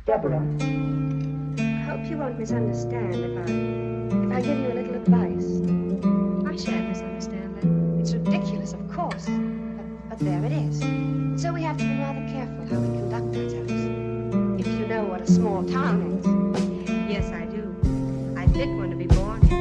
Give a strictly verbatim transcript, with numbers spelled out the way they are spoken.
Deborah. I hope you won't misunderstand if I, if I give you a little advice. I shan't misunderstand that. It's ridiculous, of course, but, but there it is. So we have to be rather careful how we conduct ourselves. If you know what a small town is. Yes, I do. I picked one to be born in.